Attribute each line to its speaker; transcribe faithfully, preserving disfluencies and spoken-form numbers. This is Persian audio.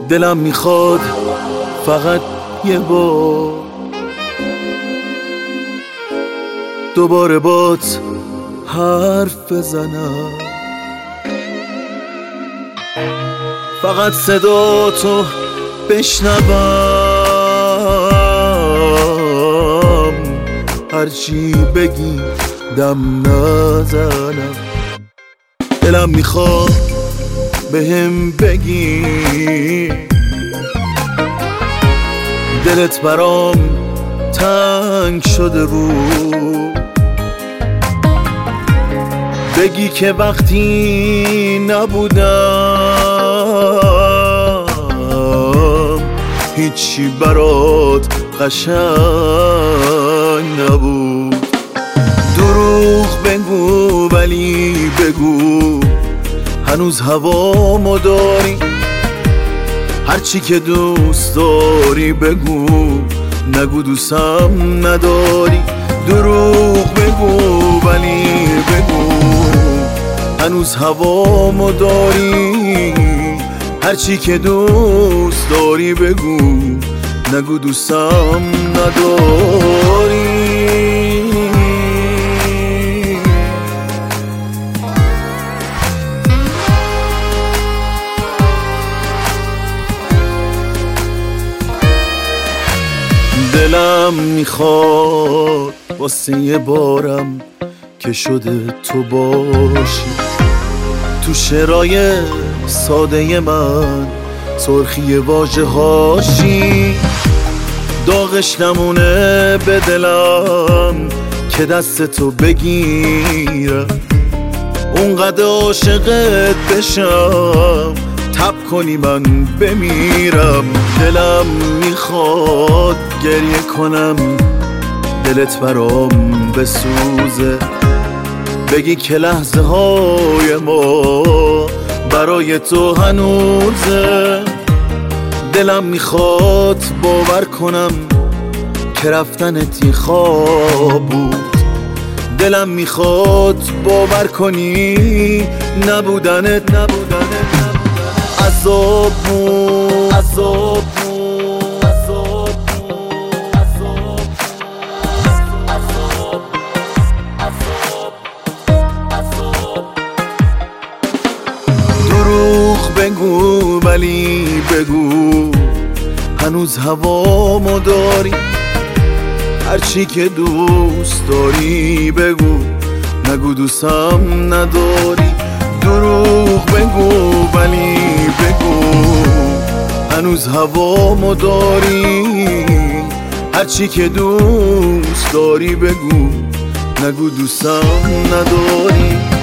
Speaker 1: دلم میخواد فقط یه بار دوباره بات حرف بزنم، فقط صدا تو بشنوم، هرچی بگی دم نزنم. دلم میخواد بهم بگی دلت برام تنگ شده بود، بگی که وقتی نبودم هیچی برات قشنگ نبود. دروغ بگو ولی بگو هنوز هوامو داری، هرچی که دوست داری بگو، نگو دوستم نداری. دروغ بگو ولی بگو هنوز هوامو داری، هرچی که دوست داری بگو، نگو دوستم نداری. دلم میخواد واسه یه بارم که شده تو باشی، تو شعرهای ساده من سرخی واژه هاشی، داغش نمونه به دلم که دست تو بگیرم، اونقدر عاشقت بشم تب کنی من بمیرم. دلم میخواد گریه کنم دلت برام بسوزه، بگی که لحظه های ما برای تو هنوزه. دلم میخواد باور کنم که رفتنت یه خواب بود، دلم میخواد باور کنی نبودنت نبودنت عذاب بود، عذاب بود، عذاب بود، عذاب عذاب عذاب عذاب. دروغ بگو ولی بگو هنوز هوامو داری، هرچی که دوست داری بگو، نگو دوستم نداری. دروغ بگو ولی بگو هنوز هوامو داری، هرچی که دوست داری بگو، نگو دوستم نداری.